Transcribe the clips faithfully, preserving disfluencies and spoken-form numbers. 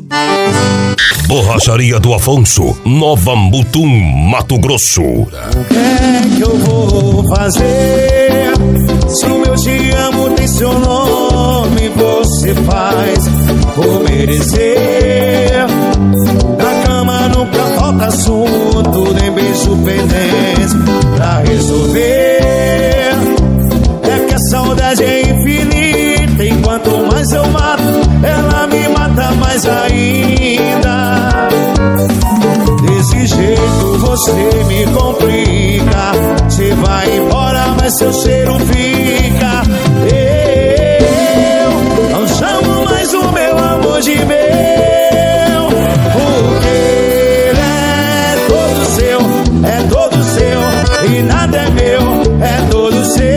Borracharia do Afonso, Nova Mutum, Mato Grosso. O que é que eu vou fazer? Se o meu te amo tem seu nome, você faz por merecer. Na cama nunca falta assunto, nem beijo pendente pra resolver. É que a saudade é infinita, e quanto mais eu mato, ela me mata mais ainda. Desse jeito você me complica. Você vai embora, mas seu cheiro fica. Eu não chamo mais o meu amor de meu, porque ele é todo seu, é todo seu, e nada é meu, é todo seu.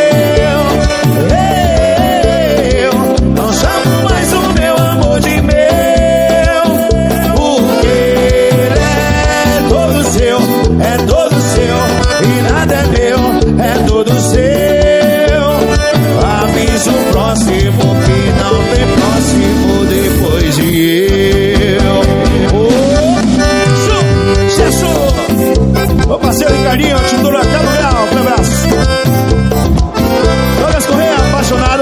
Eu não chamo mais o meu amor de meu, porque ele é todo seu, é todo seu, e nada é meu, é todo seu. Avisa o próximo que não tem próximo depois de eu. Oh, Jesus! Meu parceiro Ricardinho, te dou até no real, um abraço. Douglas Correia, apaixonado.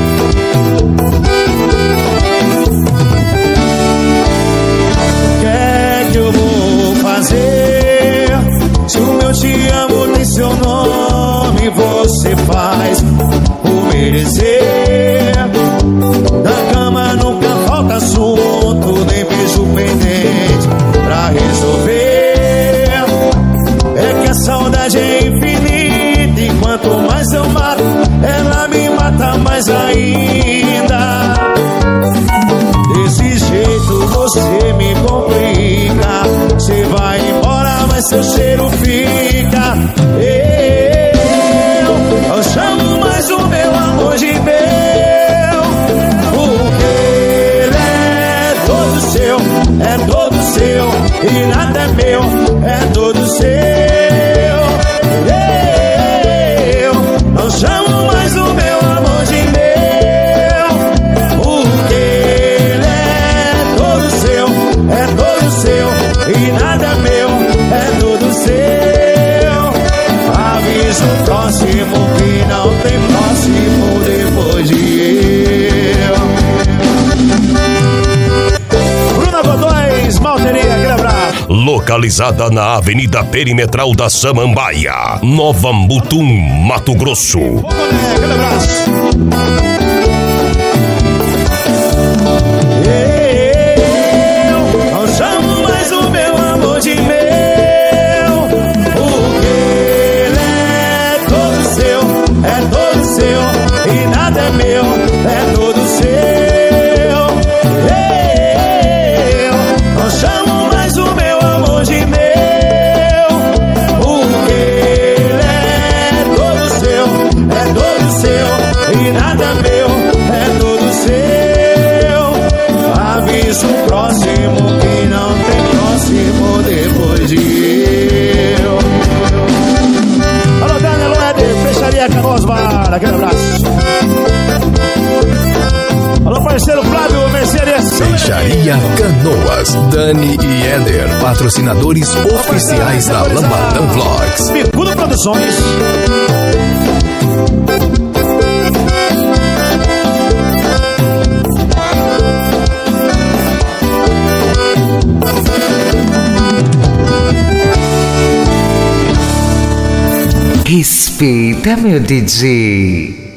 O que é que eu vou fazer? Se o meu te amo tem seu nome, você faz por merecer. Na cama nunca falta assunto, nem beijo pendente pra resolver. É que a saudade é infinita, e quanto mais eu mato, ela me mata mais ainda. Desse jeito você me complica. Você vai embora, mas seu cheiro fica. Eu não chamo mais o meu amor de meu, porque ele é todo seu, é todo seu, e nada é meu, é todo seu. Eu não chamo mais o meu amor de meu, porque ele é todo seu, é todo seu, e nada é meu, é todo seu. Avisa o próximo que não tem próximo depois de eu. Bruna Godóis, Malteria, aquele abraço. Localizada na Avenida Perimetral da Samambaia, Nova Mutum, Mato Grosso. Aquele abraço. Eu não chamo mais o meu amor de meu, porque ele é todo seu, é todo seu, e nada é meu, é todo seu. Eu não chamo mais o meu amor de meu, porque ele é todo seu, é todo seu, e nada é meu, é todo seu. Avisa o próximo que não tem próximo depois de eu. Alô, Daniel Eder, Fecharia Canoas Bar, aquele abraço. Alô, parceiro Flávio Mercedes. Fecharia Canoas, Dani e Éder, patrocinadores oficiais da Lambadão Vlogs. Bicudo Produções. Respeita, meu D J.